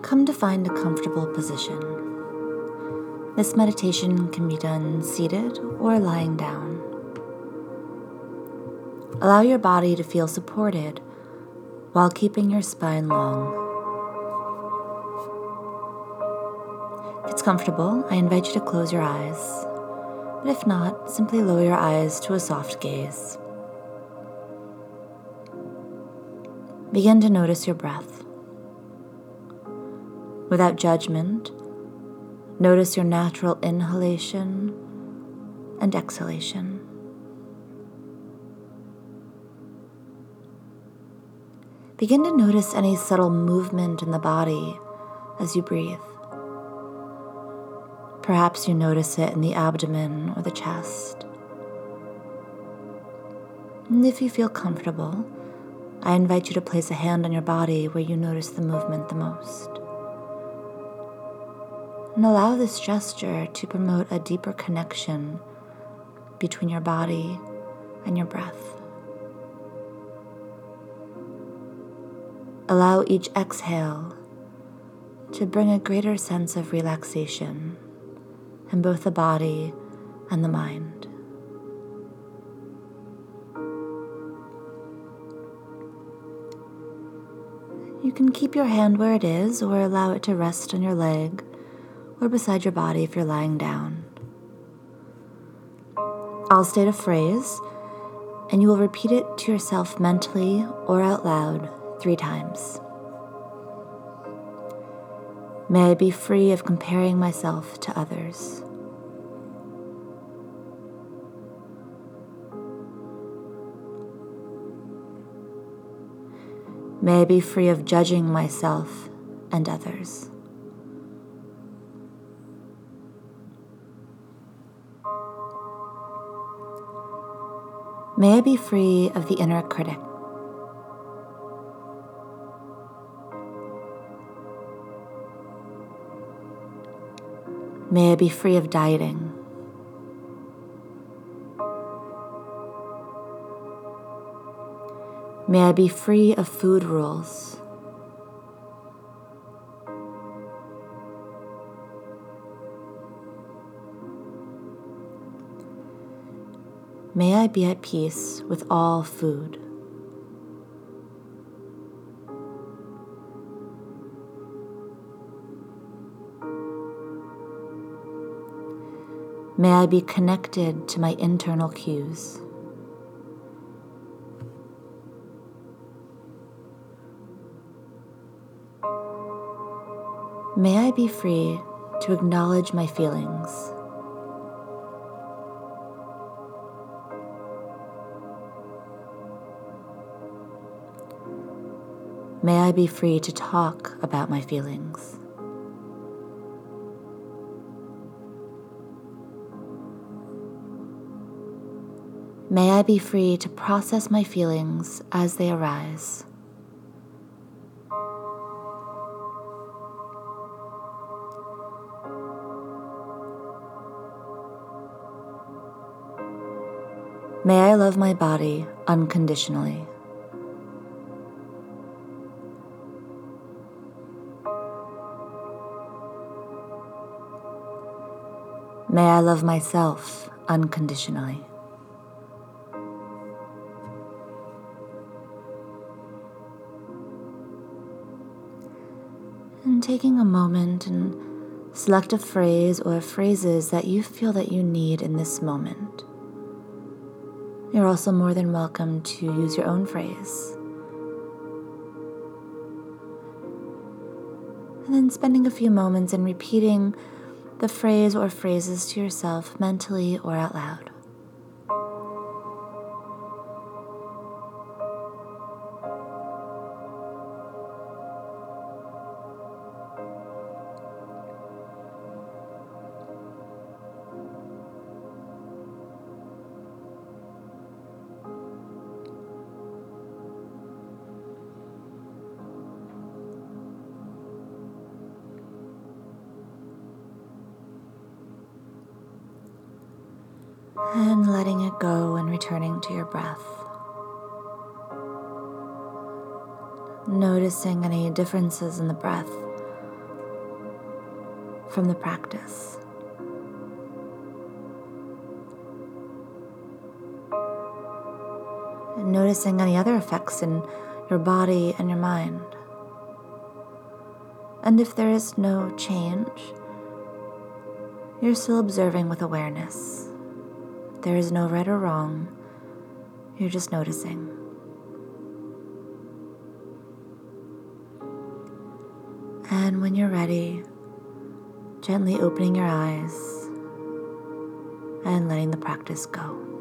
come to find a comfortable position. This meditation can be done seated or lying down. Allow your body to feel supported while keeping your spine long. If it's comfortable, I invite you to close your eyes, but if not, simply lower your eyes to a soft gaze. Begin to notice your breath. Without judgment, notice your natural inhalation and exhalation. Begin to notice any subtle movement in the body as you breathe. Perhaps you notice it in the abdomen or the chest. And if you feel comfortable, I invite you to place a hand on your body where you notice the movement the most. And allow this gesture to promote a deeper connection between your body and your breath. Allow each exhale to bring a greater sense of relaxation in both the body and the mind. You can keep your hand where it is or allow it to rest on your leg or beside your body if you're lying down. I'll state a phrase, and you will repeat it to yourself mentally or out loud 3 times. May I be free of comparing myself to others. May I be free of judging myself and others. May I be free of the inner critic. May I be free of dieting. May I be free of food rules. May I be at peace with all food. May I be connected to my internal cues. May I be free to acknowledge my feelings. May I be free to talk about my feelings. May I be free to process my feelings as they arise. May I love my body unconditionally. May I love myself unconditionally. And taking a moment and select a phrase or phrases that you feel that you need in this moment. You're also more than welcome to use your own phrase. And then spending a few moments and repeating the phrase or phrases to yourself mentally or out loud. And letting it go and returning to your breath. Noticing any differences in the breath from the practice. And noticing any other effects in your body and your mind. And if there is no change, you're still observing with awareness. There is no right or wrong. You're just noticing. And when you're ready, gently opening your eyes and letting the practice go.